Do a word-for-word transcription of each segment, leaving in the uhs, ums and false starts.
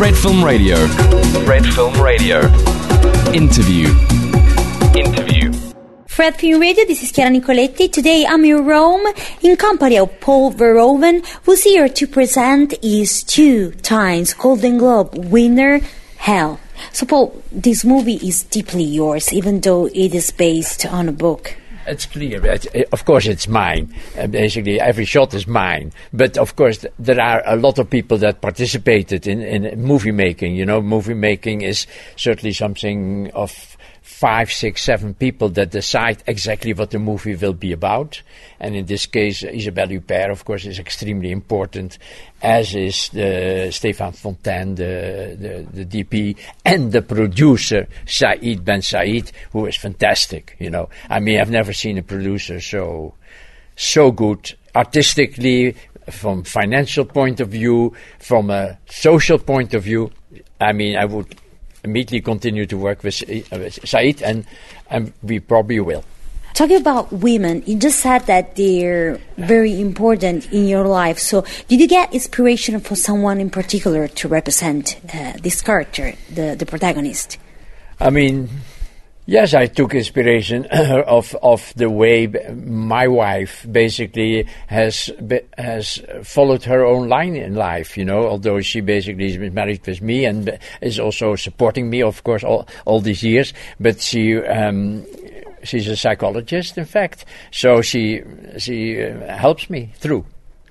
Red Film Radio. Red Film Radio. Interview. Interview. Fred Film Radio, this is Chiara Nicoletti. Today I'm in Rome in company of Paul Verhoeven, who's here to present his two times Golden Globe winner, Hell. So Paul, this movie is deeply yours, even though it is based on a book. It's clear. Of course, it's mine. Uh, basically, every shot is mine. But of course, there are a lot of people that participated in, in movie making. You know, movie making is certainly something of five, six, seven people that decide exactly what the movie will be about. And in this case, Isabelle Huppert, of course, is extremely important, as is the Stéphane Fontaine, the, the, the D P, and the producer, Saïd Ben Saïd, who is fantastic, you know. I mean, I've never seen a producer so, so good, artistically, from financial point of view, from a social point of view. I mean, I would immediately continue to work with, uh, with Saïd, and, and we probably will. Talking about women, you just said that they're very important in your life. So did you get inspiration for someone in particular to represent uh, this character, the, the protagonist? I mean, yes, I took inspiration of of the way my wife basically has has followed her own line in life, you know, although she basically has been married with me and is also supporting me, of course, all, all these years. But she... Um, She's a psychologist, in fact, so she she uh, helps me through.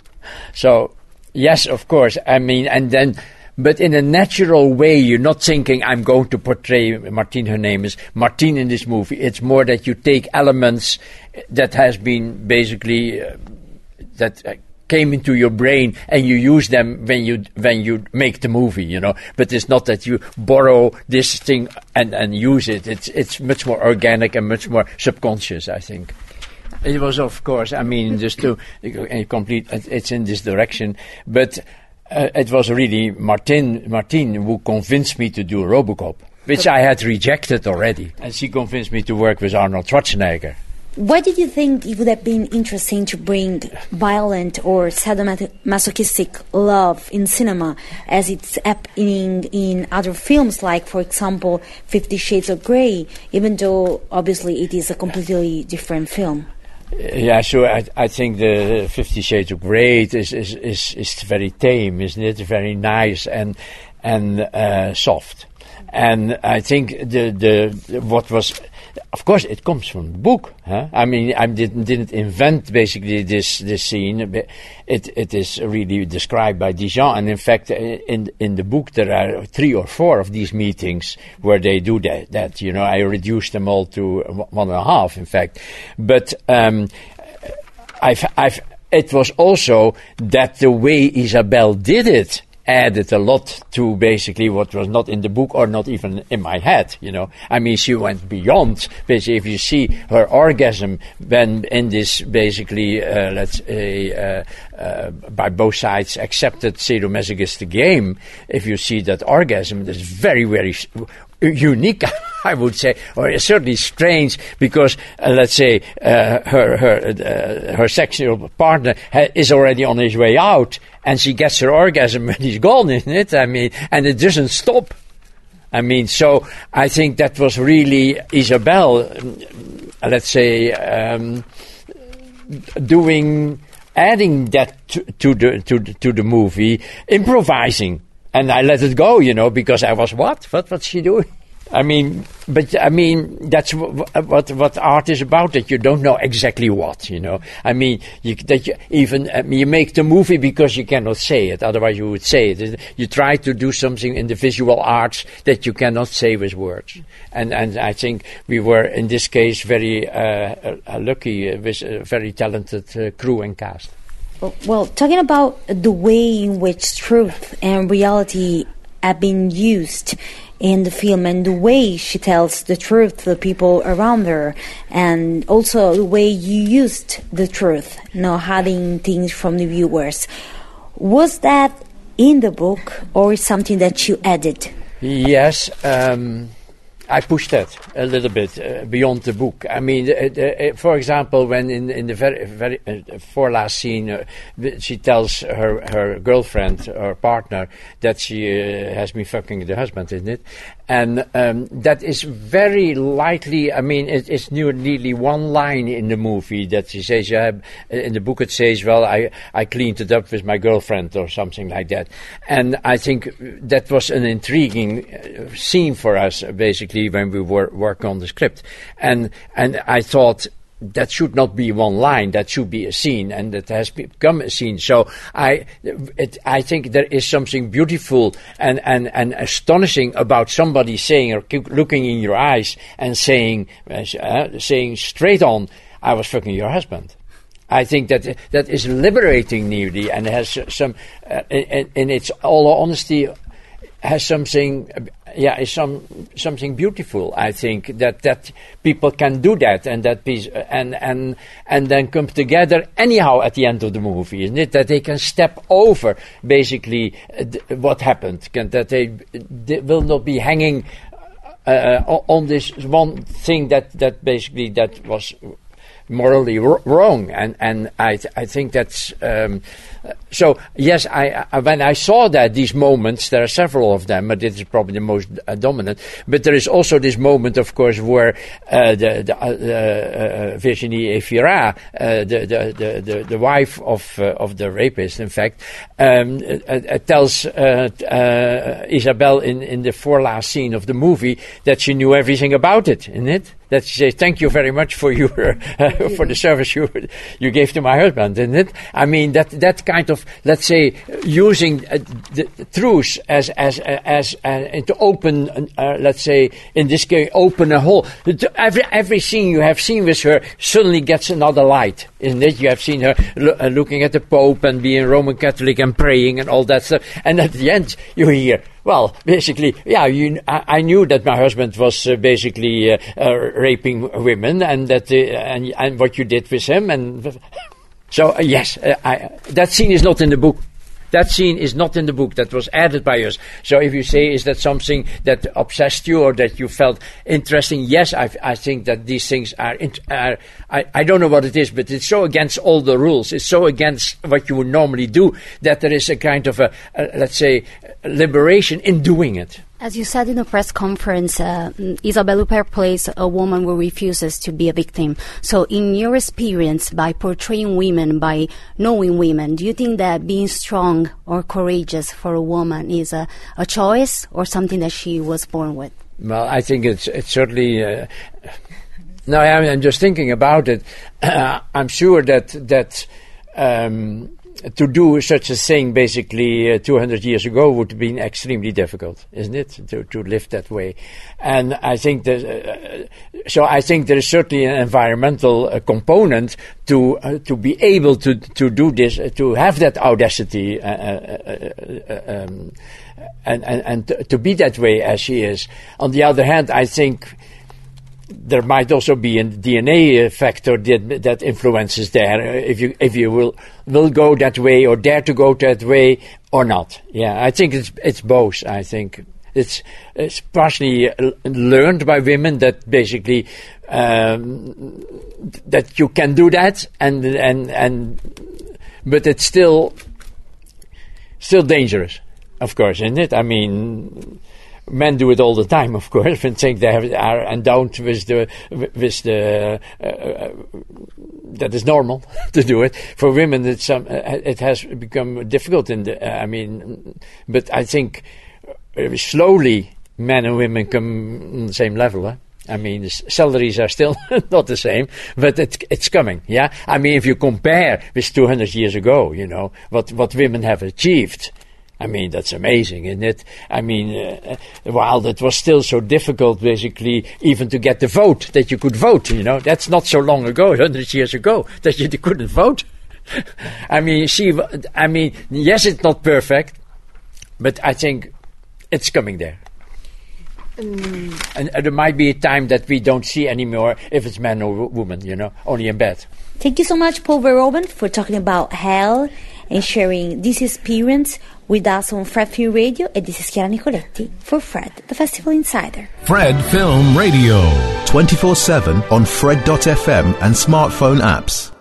So, yes, of course, I mean, and then, but in a natural way, you're not thinking, I'm going to portray Martine, her name is Martine in this movie. It's more that you take elements that has been basically, uh, that uh, came into your brain and you use them when you when you make the movie, you know. But it's not that you borrow this thing and, and use it. It's it's much more organic and much more subconscious, I think. It was, of course, I mean, just to uh, complete, it's in this direction. But uh, it was really Martine, Martine who convinced me to do Robocop, which I had rejected already. And she convinced me to work with Arnold Schwarzenegger. Why did you think it would have been interesting to bring violent or sadomasochistic love in cinema as it's happening in other films, like, for example, Fifty Shades of Grey, even though obviously it is a completely different film? Yeah, so I, I think the Fifty Shades of Grey is, is, is, is very tame, isn't it? Very nice and, and uh, soft. And I think the, the what was... Of course, it comes from the book. Huh? I mean, I didn't, didn't invent basically this this scene. It it is really described by Dijon, and in fact, in in the book there are three or four of these meetings where they do that. That you know, I reduced them all to one and a half, in fact. But um, I've I've it was also that the way Isabelle did it added a lot to basically what was not in the book or not even in my head, you know. I mean, she went beyond. Basically, if you see her orgasm when in this basically, uh, let's say, uh, uh, by both sides accepted sadomasochistic game, if you see that orgasm, that's very, very unique, I would say, or certainly strange, because uh, let's say uh, her her uh, her sexual partner ha- is already on his way out, and she gets her orgasm when he's gone, isn't it? I mean, and it doesn't stop. I mean, so I think that was really Isabelle, let's say, um, doing, adding that to, to the to to the movie, improvising. And I let it go, you know, because I was, what? What what's she doing? I mean, but I mean, that's w- what what art is about, that you don't know exactly what, you know. I mean, you, that you even, I mean, you make the movie because you cannot say it, otherwise you would say it. You try to do something in the visual arts that you cannot say with words. And, and I think we were, in this case, very uh, uh, lucky with a very talented uh, crew and cast. Well, talking about the way in which truth and reality have been used in the film, and the way she tells the truth to the people around her, and also the way you used the truth, you know, hiding things from the viewers. Was that in the book or something that you added? Yes, um, I pushed that a little bit uh, beyond the book. I mean, uh, uh, for example, when in, in the very, very uh, forelast scene, uh, she tells her, her girlfriend or partner that she uh, has been fucking the husband, isn't it? And um, that is very lightly, I mean, it, it's nearly one line in the movie that she says, yeah, in the book it says, well, I, I cleaned it up with my girlfriend or something like that. And I think that was an intriguing uh, scene for us, basically, when we were working on the script. And, and I thought, that should not be one line, that should be a scene, and it has become a scene. So I it, I think there is something beautiful and, and, and astonishing about somebody saying, or looking in your eyes and saying, uh, saying straight on, I was fucking your husband. I think that that is liberating, nearly, and has some, uh, in, in its all honesty, has something, yeah, is some something beautiful. I think that, that people can do that, and that piece, and and and then come together anyhow at the end of the movie, isn't it? That they can step over basically uh, th- what happened, can, that they, they will not be hanging uh, on this one thing that that basically that was morally r- wrong, and and I th- I think that's um, so. Yes, I, I when I saw that these moments, there are several of them, but this is probably the most uh, dominant. But there is also this moment, of course, where uh, the, the uh, uh, Virginie Efira, uh, the, the the the the wife of uh, of the rapist, in fact, um, uh, uh, tells uh, uh, Isabelle in in the forelast scene of the movie that she knew everything about it, isn't it? That she says, thank you very much for your uh, for the service you you gave to my husband, isn't it? I mean, that that kind of, let's say, using uh, the, the truth as as as uh, to open, uh, let's say, in this case, open a hole. Every every scene you have seen with her suddenly gets another light, isn't it? You have seen her lo- uh, looking at the Pope and being Roman Catholic and praying and all that stuff, and at the end you hear, well, basically, yeah, you, I, I knew that my husband was uh, basically uh, uh, raping women, and that uh, and, and what you did with him, and so uh, yes, uh, I, that scene is not in the book. That scene is not in the book. That was added by us. So if you say, is that something that obsessed you or that you felt interesting? Yes, I, I think that these things are, are I, I don't know what it is, but it's so against all the rules. It's so against what you would normally do that there is a kind of a, a let's say, liberation in doing it. As you said in a press conference, uh, Isabelle Huppert plays a woman who refuses to be a victim. So in your experience, by portraying women, by knowing women, do you think that being strong or courageous for a woman is a, a choice or something that she was born with? Well, I think it's, it's certainly... Uh, no, I'm just thinking about it. Uh, I'm sure that... that um, to do such a thing, basically, uh, two hundred years ago would have been extremely difficult, isn't it? To to live that way, and I think that. Uh, so I think there is certainly an environmental uh, component to uh, to be able to to do this, uh, to have that audacity, uh, uh, uh, um, and and and to, to be that way as she is. On the other hand, I think there might also be a D N A factor that, that influences there. If you if you will will go that way or dare to go that way or not. Yeah, I think it's it's both. I think it's it's partially learned by women that basically um, that you can do that, and and and but it's still still dangerous, of course, isn't it? I mean. Men do it all the time, of course, and think they have, are endowed with the with the uh, uh, that is normal to do it. For women, it's um, it has become difficult. In the, uh, I mean, but I think uh, slowly men and women come on the same level. Huh? I mean, the salaries are still not the same, but it, it's coming. Yeah, I mean, if you compare with two hundred years ago, you know what what women have achieved. I mean, that's amazing, isn't it? I mean, uh, while it was still so difficult, basically, even to get the vote, that you could vote, you know. That's not so long ago, one hundred years ago, that you couldn't vote. I mean, she, I mean, yes, it's not perfect, but I think it's coming there. Um. And uh, there might be a time that we don't see anymore if it's man or w- woman, you know, only in bed. Thank you so much, Paul Verhoeven, for talking about hell and sharing this experience with us on Fred Film Radio, and this is Chiara Nicoletti for Fred, the Festival Insider. Fred Film Radio. twenty-four seven on Fred dot f m and smartphone apps.